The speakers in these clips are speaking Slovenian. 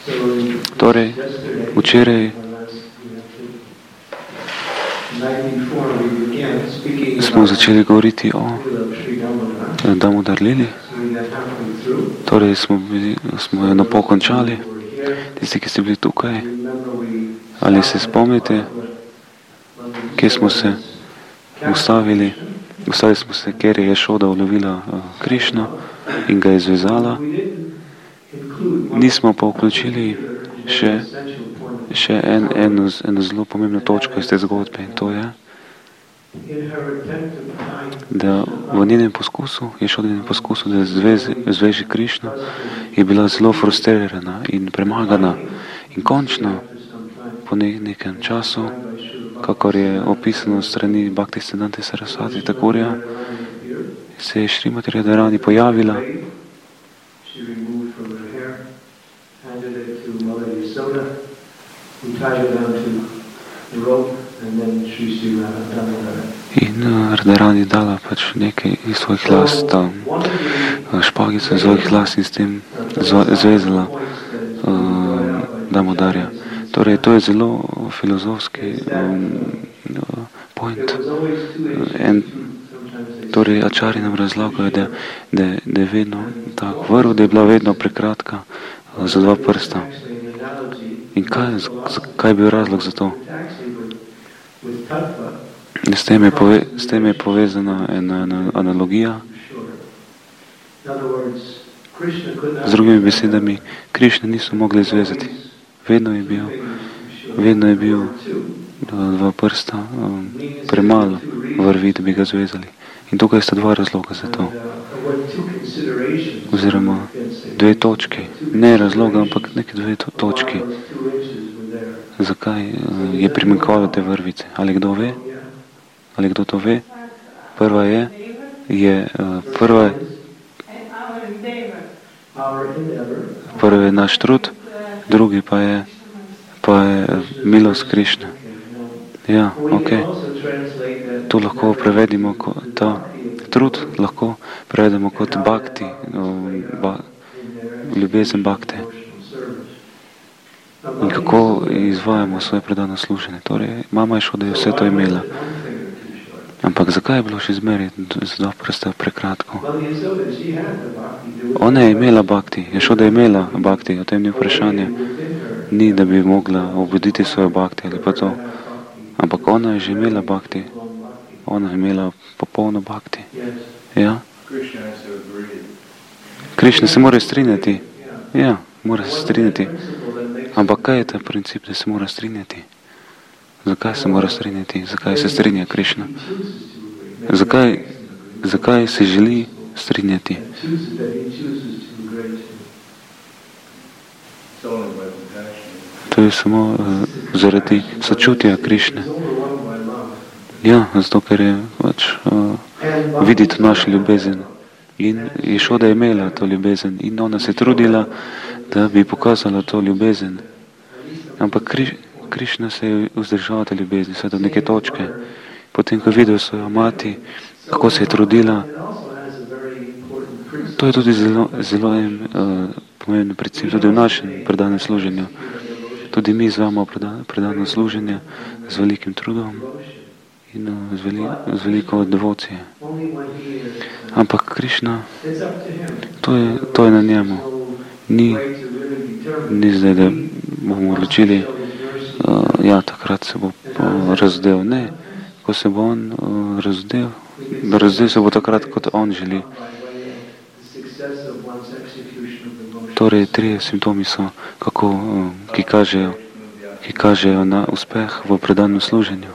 Torej, včeraj smo začeli govoriti o Damodar Lili. Torej smo jo napo končali. Tisti, ki ste bili tukaj, ali se spomnite, kje smo se ustavili? Ustavili smo se, ker je Ješoda ulovila Krišno in ga je zvezala. Nismo pa vključili še eno zelo pomembno točko iz te zgodbe, in to je, da v njenem poskusu, Ješodinem poskusu, da zveže Krišno, je bila zelo frustrirana in premagana. In končno, po nekem času, kakor je opisano strani Bhaktisiddhante Sarasvati Thakurja, se je Šrimati Radharani pojavila in Radharani dala pač nekaj iz svojih las, špagico iz svojih las in s tem zvezala Damodarja. Torej, to je zelo filozofski point. Torej, Ačari nam razlagajo, da je vedno tak vrv, da je bila vedno prekratka za dva prsta. In kaj je bil razlog za to? S tem je povezana ena analogija. Z drugimi besedami, Krišne niso mogli zvezati. Vedno je bil dva prsta premalo vrvi, da bi ga zvezali. In tukaj sta dva razloga za to. Oziroma dve točki. Ne razloga, ampak neke dve točki. Zakaj je primanjkovalo te vrvice? Ali kdo ve? Ali kdo to ve? Prva je naš trud, drugi pa je milost Krišne. Ja, ok. To lahko prevedimo kot ta trud, lahko prevedemo kot bhakti, ljubezen bhakte. In kako izvajamo svoje predano služenje. Torej, mama Ješoda je vse to imela. Ampak zakaj je bilo še zmeraj za dva prsta prekratko? Ona je imela bhakti, Ješoda je imela bhakti, o tem ni vprašanje. Ni, da bi mogla obuditi svojo bhakti ali pa to. Ampak ona je že imela bhakti. Ona je imela popolno bhakti. Ja? Krišna se mora strinjati. Ja, mora se strinjati. Ampak kaj je ta princip, da se mora strinjati? Zakaj se mora strinjati? Zakaj se strinja Krišna? Zakaj se želi strinjati? To je samo zaradi sočutja Krišne. Ja, zato ker je pač vidi to našo ljubezen. In Ješoda je imela to ljubezen in ona se trudila, da bi pokazala to ljubezen. Ampak Krišna se je vzdržala te ljubezni, vse do neke točke. Potem, ko je videl svojo mati, kako se je trudila, to je tudi zelo pomemben princip, tudi v našem predanem služenju. Tudi mi izvajamo predano služenje z velikim trudom in z veliko devocije. Ampak Krišna, to je na njemu. Ni zdaj, da bomo odločili, ja, takrat se bo razdel. Ne, ko se bo on razdel se bo takrat, kot on želi. Torej, 3 simptomi so, ki kažejo na uspeh v predanem služenju.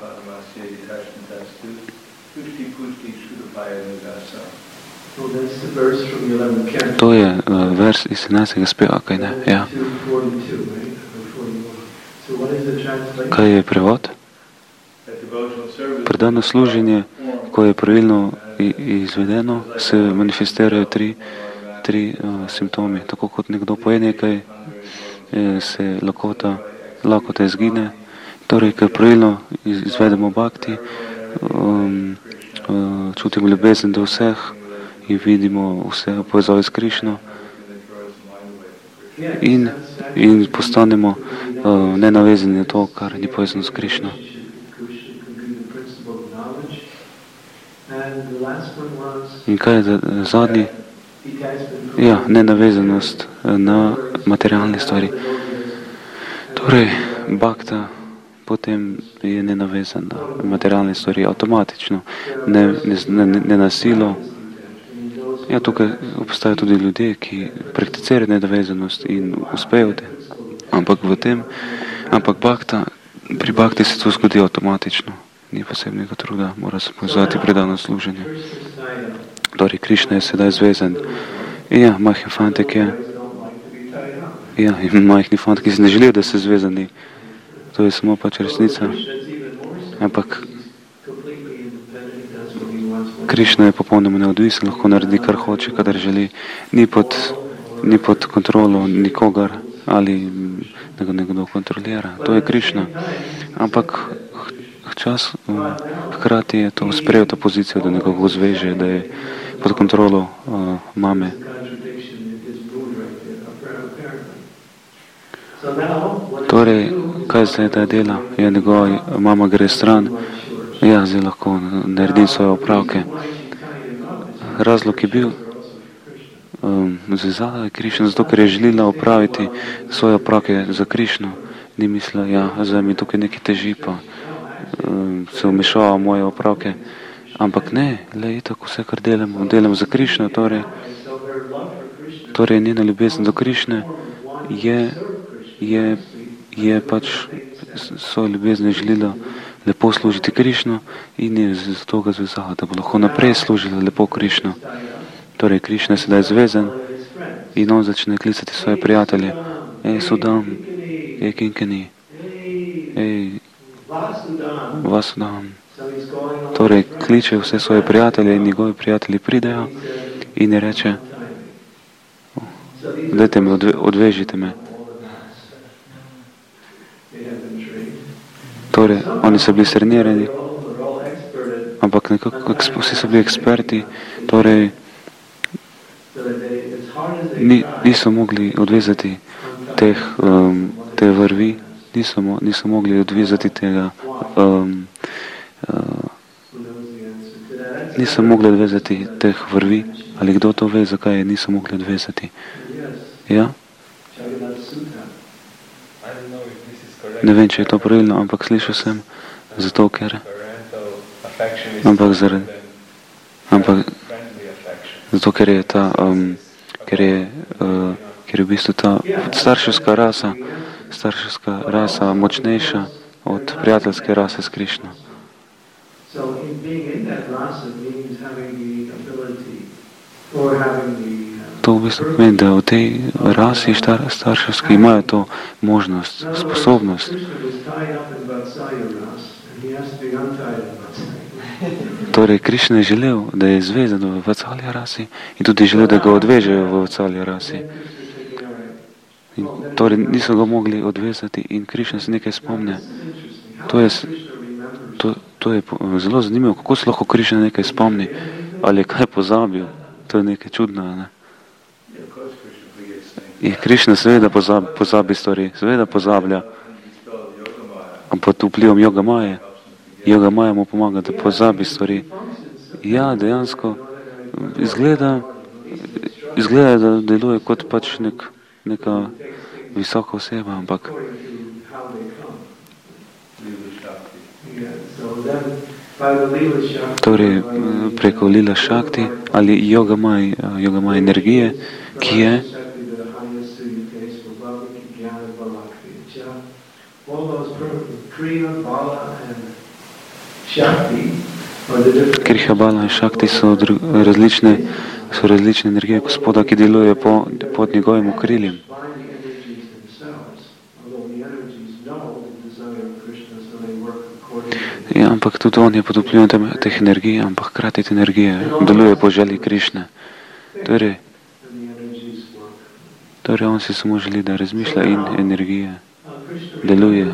To je vers iz 11. speva, kaj ne? Ja. Kaj je prevod? Predano služenje, ko je pravilno izvedeno, se manifestirajo tri simptomi. Tako kot nekdo poje nekaj, se lakota izgine. Torej, ker pravilno izvedemo bhakti, čutimo ljubezen do vseh in vidimo vse v povezavi s Krišno, in postanemo nenavezani na to, kar ni povezano s Krišno. In kaj je zadnji? Ja, nenavezanost na materialne stvari. Torej, bhakta potem je nenavezan na materialne stvari avtomatično, ne na silo. Ja, tukaj obstajajo tudi ljudje, ki prakticirajo nenavezanost in uspejo te. Ampak bhakta, pri bhakti se to zgodi avtomatično. Ni posebnega truda, mora se pozvati predano služenje. Torej, Krišna je sedaj zvezan. Ja, majhen fantek je. Ja, in majhni fantki si ne želijo, da se zvezani. To je samo pač resnica. Ampak Krišna je popolnoma neodvisen, lahko naredi, kar hoče, kadar želi. Ni pod kontrolo nikogar ali nekdo kontrolira. To je Krišna. Ampak hkrati je to sprejel to pozicijo, da nekoga zveže, da je pod kontrolo mame. Torej, kaj zdaj ta dela? Ja, njegova mama gre stran. Ja, zdaj lahko naredim svoje opravke. Razlog je bil, zvezala je Krišno, zato ker je želela opraviti svoje opravke za Krišno. Ni mislila, ja, zdaj mi tukaj nekaj teži, pa se vmešava v moje opravke. Ampak ne, le itak vse, kar delam za Krišno, torej njena ljubezen do Krišne je pač svojo ljubezen želela lepo služiti Krišno in je zato ga zvezala, da bo lahko naprej služila lepo Krišno. Torej, Krišna je sedaj zvezan in on začne klicati svoje prijatelje. Sudam, Kinkini, Vasudam. Torej, kliče vse svoje prijatelje in njegovi prijatelji pridejo in je reče, dajte me, odvežite me. Torej, oni so bili strenirani, ampak nekako vsi so bili eksperti, torej niso mogli odvezati te vrvi, niso mogli odvezati tega, niso mogli odvezati teh vrvi, ali kdo to ve, zakaj je niso mogli odvezati. Ja? Ne vem, če je to pravilno, ampak slišal sem, zato ker je ta, ker je v bistvu ta starševska rasa močnejša od prijateljske rase s Krišno. To v bistvu pomeni, da v tej rasi starševski imajo to možnost, sposobnost. Torej, Krišna je želel, da je zvezan v Vatsalja rasi in tudi želel, da ga odvežejo v Vatsalja rasi. In torej, niso ga mogli odvezati in Krišna se nekaj spomne. To je zelo zanimivo, kako se lahko Krišna nekaj spomni, ali je kaj pozabil. To je nekaj čudno, ne? In Krišna seveda pozabi stvari, seveda pozablja. Pod vplivom Yoga Maje. Yoga Maja mu pomaga, da pozabi stvari. Ja, dejansko izgleda, da deluje kot pač neka visoka oseba, ampak torej preko Lila Šakti ali Yoga Maja energije, ki je Kriha, Bala in Šakti so različne energije Gospoda, ki delujejo pod njegovim okriljem. Ja, ampak tudi on je pod vplivom teh energij, ampak hkrati te energije deluje po želji Krišne. Torej on si samo želi, da razmišlja in energije deluje.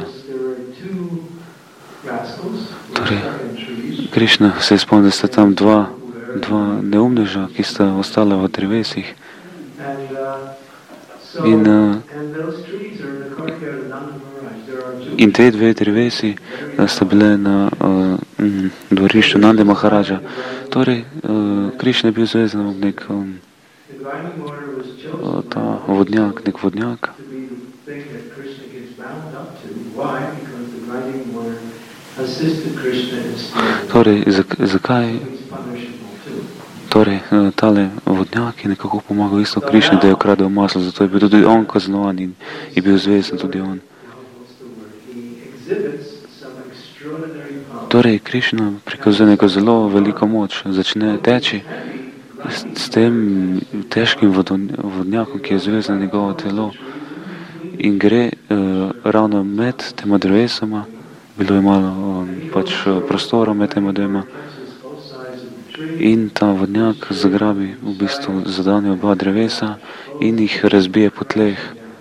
Torej, Krišna se spomni, da sta tam dva neumneža, ki sta ostala v drevesih. In te dve drevesi sta bile na dvorišču Nande Maharaja. Torej, Krišna je bil zvezan v nek ta vodnjak, nek vodnjak. Torej, zakaj? Torej, tale vodnjak je nekako pomagal isto Krišni, da je ukradel maslo, zato je bil tudi on kaznovan in je bil zvezan tudi on. Torej, Krišna prikazuje neko zelo veliko moč, začne teči s tem težkim vodnjakom, ki je zvezan na njegovo telo in gre ravno med tema drevesama, bilo je malo prostora med tema dvema in ta vodnjak zagrabi v bistvu zadanje oba drevesa in jih razbije po tleh.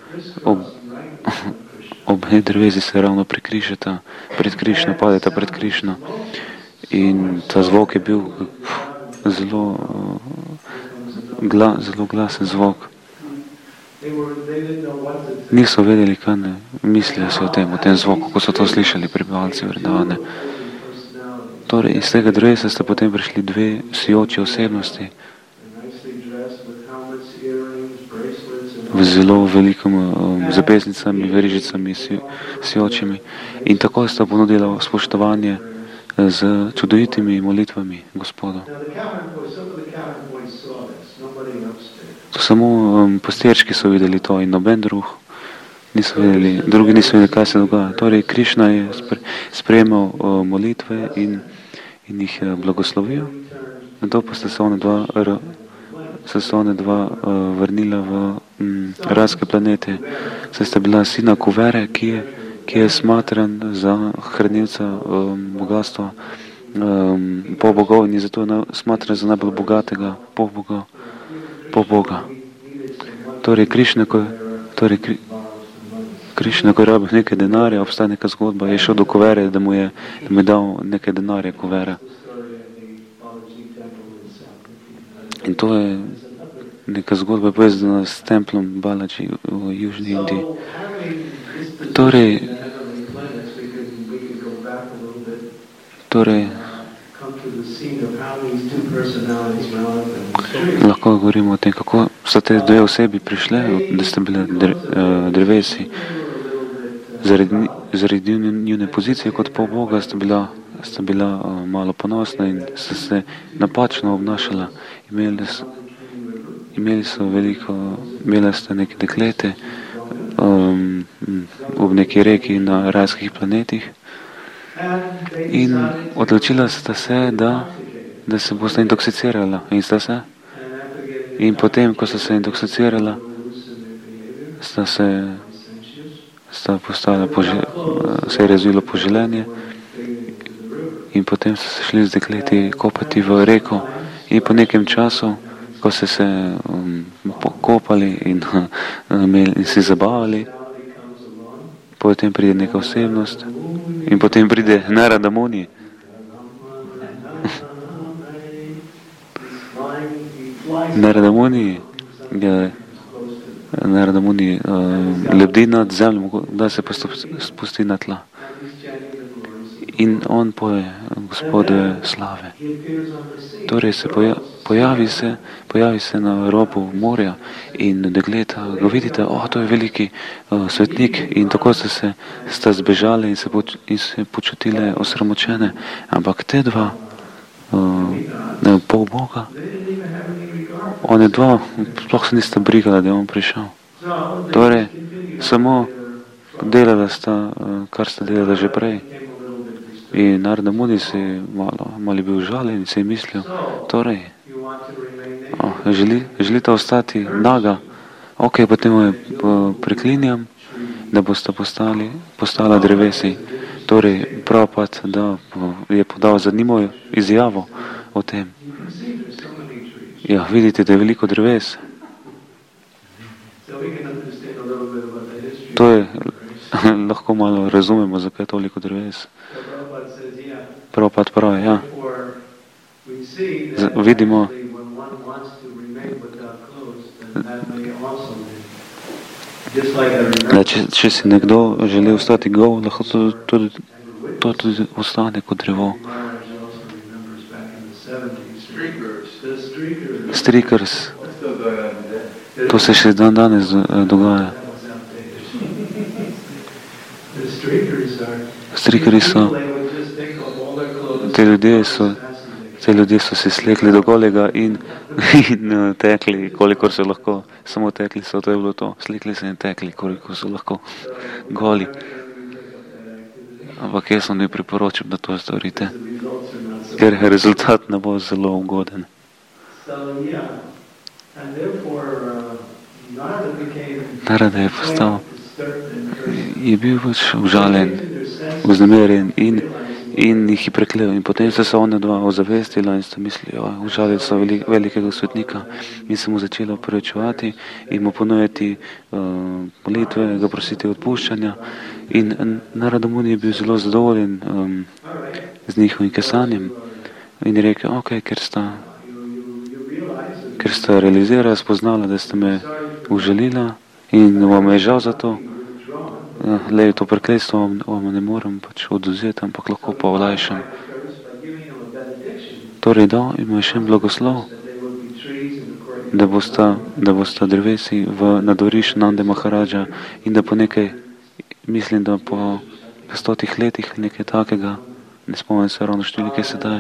Obe drevesi se ravno prekrižata, pred Krišno, padeta pred Krišno in ta zvok je bil zelo glasen zvok. Niso vedeli, kaj ne mislijo se o tem zvoku, ko so to slišali prebivalci Vrindavane. Torej, iz tega drevesa sta potem prišli dve sijoči osebnosti v zelo velikom zapestnicami, verižicami, sijočimi. In tako sta ponudila spoštovanje z čudovitimi molitvami Gospodu. To samo pastirčki so videli to in noben drug drugi niso vedeli, kaj se dogaja. Torej, Krišna je sprejemal molitve in jih blagoslovil. Nato pa sta se one dva vrnila v rajske planete. Saj sta bila sina Kuvere, ki je smatran za hranilca bogatstva polbogov in je zato smatran za najbolj bogatega polboga. Torej, Krišna, ko je rabil nekaj denarja, obstaja neka zgodba, je šel do Kuvere, da mu je dal nekaj denarja Kuvere. In to je neka zgodba povezana s templom Balaji v Južni Indiji. Torej, lahko govorimo o tem, kako so te dve osebi prišle, da sta bile drevesi. Zaradi njune pozicije kot polboga sta bila malo ponosna in sta se napačno obnašala. Imeli sta neke deklete v neki reki na rajskih planetih in odločila sta se, da se bosta intoksicirala in sta se. In potem, ko sta se intoksicirala, se je razvilo poželenje in potem so se šli z dekleti kopati v reko in po nekem času, ko so se kopali in si zabavali, potem pride neka osebnost in potem pride Narada Muni. Narada Muni lebdi nad zemljo, da se pa spusti na tla. In on poje Gospodove slave. Torej se pojavi se na robu morja in dekleta ga vidite, to je veliki svetnik in tako sta zbežali in se počutile osramočene. Ampak te dva pol Boga, one dva sploh se nista brigala, da je on prišel. Torej, samo delala sta, kar sta delala že prej. In Narada Muni si malo bil žaljen in si je mislil, torej, želita ostati naga, potem jo preklinjam, da bosta postala drevesi. Torej, Prabhupada, da je podal zanimivo izjavo o tem. Ja, vidite, da je veliko dreves. To je, lahko malo razumemo, zakaj je toliko dreves. Prabhupada pravi, ja. Da, če si nekdo želi ostati gol, lahko to tudi ostane kot drevo. Streakers. To se še dan danes dogaja. Streakerji so, te ljudje so se slekli do golega in tekli, kolikor so lahko. Samo tekli so, to je bilo to. Slekli se in tekli, kolikor so lahko goli. Ampak jaz vam ne priporočam, da to storite, ker rezultat ne bo zelo ugoden. Narada je postal, je bil pač užaljen, vznemirjen in jih je preklel. In potem so se one dva ozavestila in so mislili, užalili so velikega svetnika in se mu začela opravičevati in mu ponujati molitve, ga prositi odpuščanja. In Narada Muni je bil zelo zadovoljen z njihovim kesanjem in je rekel, ok, ker sta realizirala, spoznala, da sta me užalila in vam je žal za to, le to prekletstvo vam ne morem pač oduzeti, ampak lahko pa olajšam. Torej dal ima še en blagoslov, da bosta drevesi na dvorišču Nande Maharadža in da po nekaj, mislim, da po 100 letih nekaj takega, ne spomnim se ravno številke sedaj,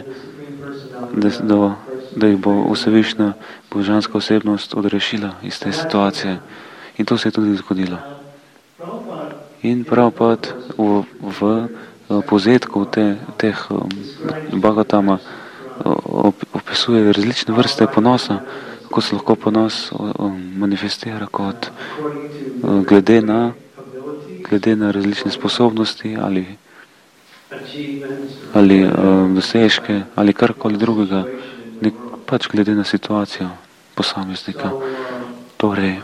da jih bo vsevišnja božanska osebnost odrešila iz te situacije. In to se je tudi zgodilo. In Prabhupada v povzetku teh Bhagavatama opisuje različne vrste ponosa, kako se lahko ponos manifestira kot glede na različne sposobnosti ali dosežke ali karkoli drugega, pač glede na situacijo posameznika. Torej,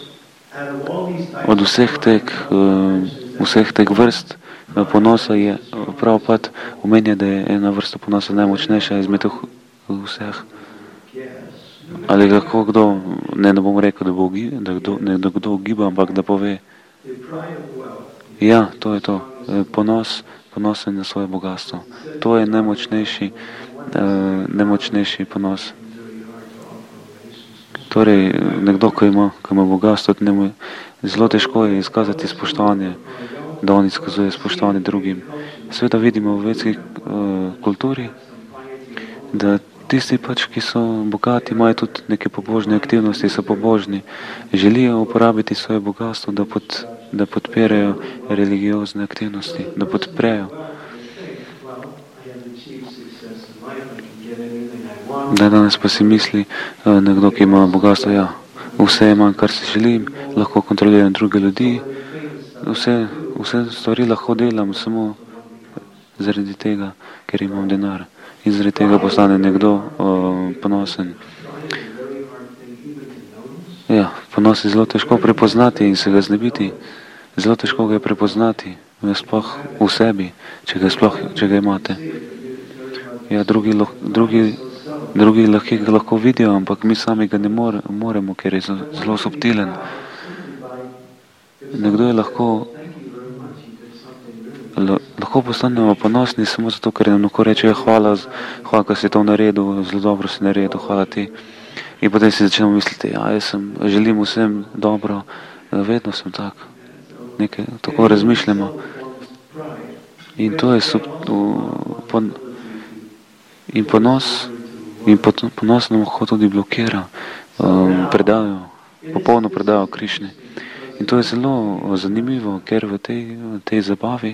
od vseh teh vrst ponosa je Prabhupada omenja, da je ena vrsta ponosa najmočnejša izmed vseh. Ali lahko kdo, ne bom rekel, da kdo ugiba, ampak da pove, ja, to je to, ponosen na svoje bogatstvo. To je najmočnejši ponos. Torej, nekdo, ko ima bogatstvo, zelo težko je izkazati spoštovanje, da on izkazuje spoštovanje drugim. Sveda vidimo v vedski kulturi, da tisti pač, ki so bogati, imajo tudi neke pobožne aktivnosti, so pobožni, želijo uporabiti svoje bogatstvo, da podpirajo religiozne aktivnosti, da podprejo. Da danes pa si misli nekdo, ki ima bogatstvo, ja, vse imam, kar si želim, lahko kontroliram druge ljudi, vse stvari lahko delam samo zaradi tega, ker imam denar. In zaradi tega postane nekdo ponosen. Ja, ponos je zelo težko prepoznati in se ga znebiti. Zelo težko ga je prepoznati, sploh v sebi, če ga imate. Ja, drugi lahko vidijo, ampak mi sami ga ne moremo, ker je zelo subtilen. Nekdo je lahko postanemo ponosni samo zato, ker nam lahko reče, hvala, ko si to naredil, zelo dobro si naredil, hvala ti. In potem si začnemo misliti, ja, želim vsem dobro, vedno sem tak. Nekaj, tako razmišljamo. In to je ponos nam lahko tudi blokira popolno predajo Krišni. In to je zelo zanimivo, ker v tej zabavi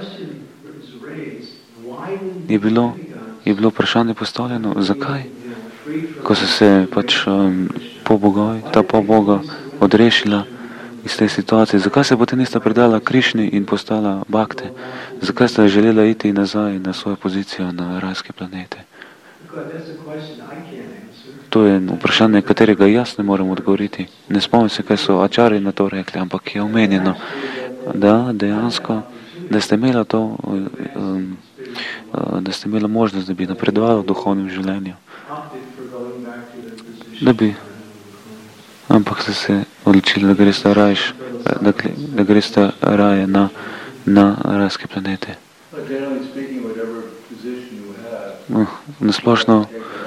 je bilo vprašanje postavljeno, zakaj, ko so se pač ta Boga odrešila iz te situacije, zakaj se potem nista predala Krišni in postala Bhakte, zakaj sta želela iti nazaj na svojo pozicijo na rajske planete. To je vprašanje, katerega jaz ne morem odgovoriti. Ne spomnim se, kaj so ačarji na to rekli, ampak je omenjeno, da dejansko, da ste imela možnost, da bi napredovala v duhovnem življenju. Ampak ste se odločili, da greste rajš da greste raje na rajske planete. Nasplošno,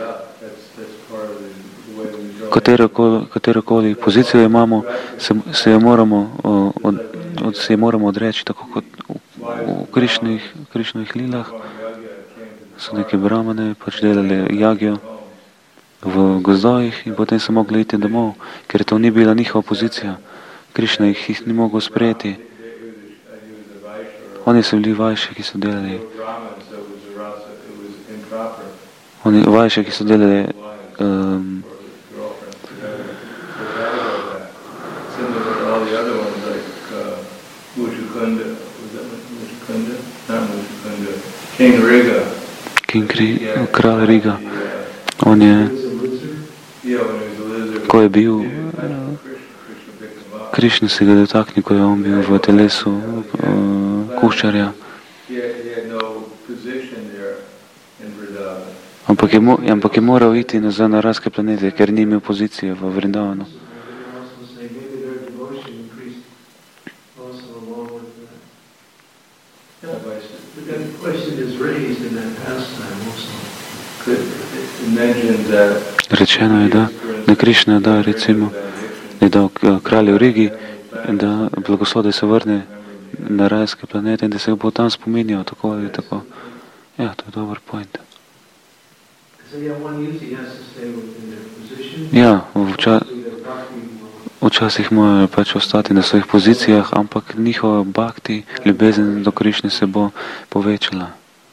katerokoli pozicijo imamo, se jo moramo odreči, tako kot v Krišnovih lilah. So neki brahmane pač delali jagjo v gozdovih in potem so mogli iti domov, ker to ni bila njihova pozicija. Krišna jih ni mogel sprejeti. Oni so bili vajši, ki so delali. Vajši, ki so delali kralj Riga. On je, ko je bil, Krišna se ga dotaknil, ko je on bil v telesu kuščarja. Ampak je moral iti nazaj na rajske planete, ker ni imel pozicije v Vrindavanu. Rečeno je, da Krišna da, recimo, je dal kralju Rigi, da blagoslov, da se vrne na rajske planete in da se ga bo tam spominjal, tako ali tako. Ja, to je dober point. Ja, včasih morajo pač ostati na svojih pozicijah, ampak njihova bhakti, ljubezen do Krišne se bo povečala.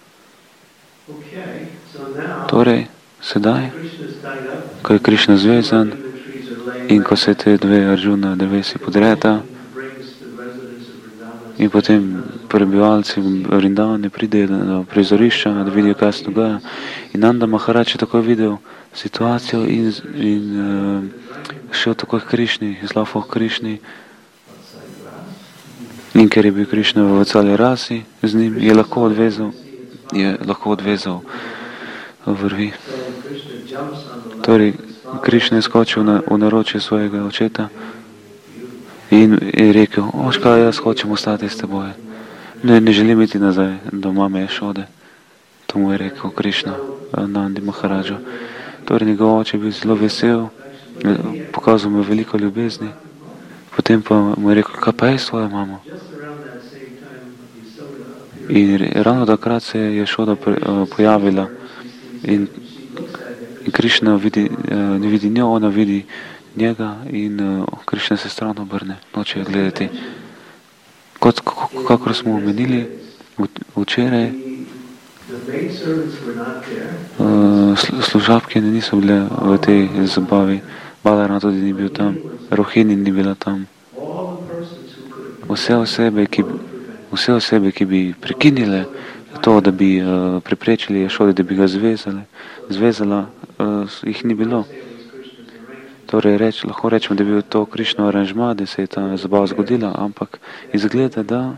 Torej, sedaj, ko je Krišna zvezan in ko se te dve Arjuna drevesi podreta in potem prebivalci Vrindavane pridejo do prizorišča, da vidijo, kaj se dogaja. In Nanda Maharaj je tako videl situacijo in šel tako k Krišni, izlafal k Krišni. In ker je bil Krišna v celi rasi z njim, je lahko odvezal vrvi. Torej, Krišna je skočil v naročje svojega očeta in je rekel, očka, jaz hočem ostati s teboj. Ne želim iti nazaj do mame Ješode. To mu je rekel Krišna, Nandi Maharadžu. Torej, njegov oče je bil zelo vesel, pokazal mu veliko ljubezni. Potem pa mu je rekel, kaj pa je s tvojo mamo? In ravno takrat se je Ješoda pojavila in Krišna ne vidi njo, ona vidi njega in Krišna se stran obrne, noče jo gledati. Kakor smo omenili včeraj, služabke niso bile v tej zabavi, Balarana tudi ni bil tam, Rohini ni bila tam. Vse osebe, ki bi prekinile to, da bi preprečili Ješodi, da bi ga zvezala, jih ni bilo. Torej, lahko rečemo, da je bil to Krišnov aranžma, da se je ta zabava zgodila, ampak izgleda, da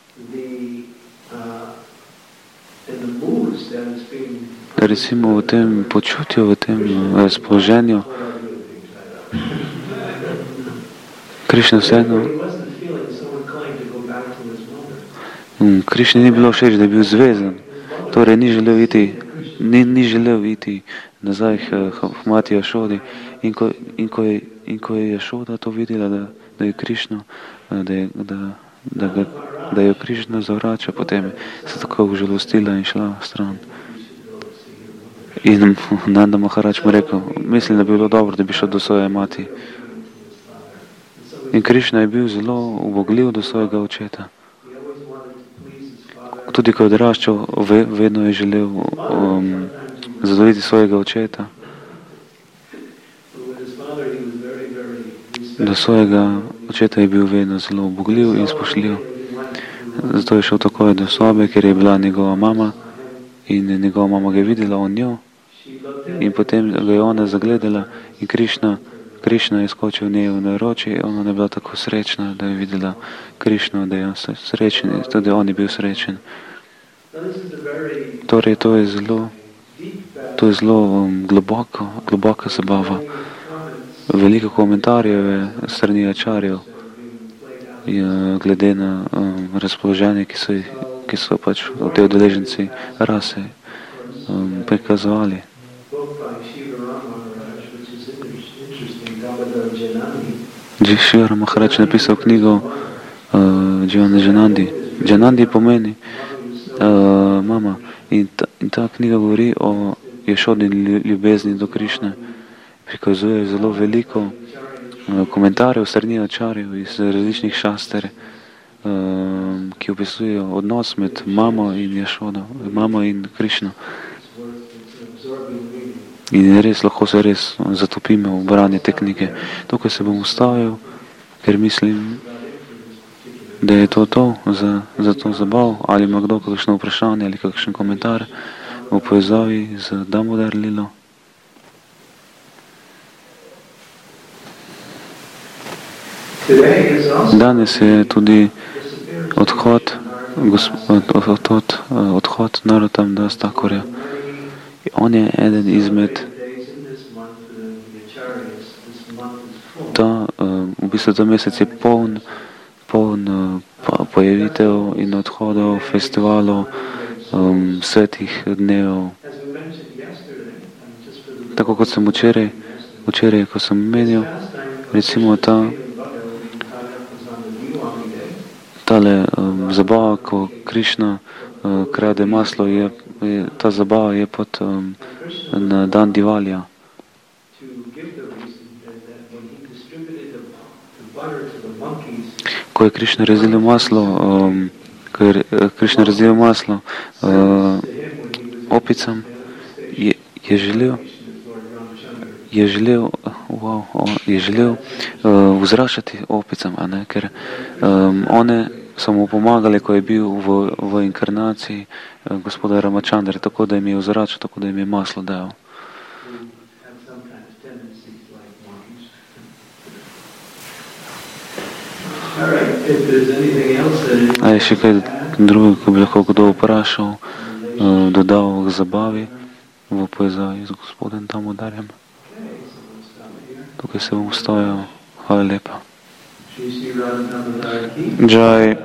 recimo v tem počutju, v tem razpoloženju Krišna vseeno Krišni ni bilo všeč, da je bil zvezan, torej ni želel iti nazaj k mati Ješodi in ko je Ješoda to videla, da je Krišna, da jo Krišna zavrača, potem se tako užalostila in šla stran. In Nanda Maharaj mu rekel, mislim, da bi bilo dobro, da bi šel do svoje mati. In Krišna je bil zelo ubogljiv do svojega očeta. Tudi ko je odraščal, vedno je želel zadovoljiti svojega očeta. Do svojega očeta je bil vedno zelo ubogljiv in spoštljiv. Zato je šel takoj do sobe, ker je bila njegova mama in njegova mama ga je videla on njo. In potem ga je ona zagledala in Krišna je skočil njej v naročje. Ona je bila tako srečna, da je videla Krišno, da je srečen, tudi on je bil srečen. Torej, to je zelo globoka zabava. Veliko komentarjev je strani ačarjev glede na razpoloženje, ki so pač te udeleženci rase prikazovali. Šivara Maharaj je napisal knjigo Janandi. Janandi pomeni mama. In ta knjiga govori o Ješodi ljubezni do Krišne. Prikazuje zelo veliko komentarjev strani ačarjev iz različnih šaster, ki opisujejo odnos med mamo in Ješodo, mamo in Krišno. In res lahko se res zatopimo v branje te knjige. Tukaj se bom ustavil, ker mislim, da je to za to zabav. Ali ima kdo kakšno vprašanje ali kakšen komentar v povezavi z Damodar Lilo? Danes je tudi odhod Narottam Das Thakurja. On je eden izmed v bistvu ta mesec je poln pojavitev in odhodov, festivalov, svetih dnev. Tako kot sem včeraj, ko sem menil, recimo tale zabava, ko Krišna krade maslo, ta zabava je na dan Divalija. Ko je Krišna razdelil maslo, opicam, je želel vzrašati opicam, ker one so mu pomagali, ko je bil v inkarnaciji gospoda Ramachandra, tako da jim je vzračal, tako da jim je maslo dal. A je še kaj drugega, ko bi lahko kdo vprašal, dodal k zabavi v povezavi z gospodem Damodarjem? Tukaj se bom ustavil. Hvala lepa. Jai.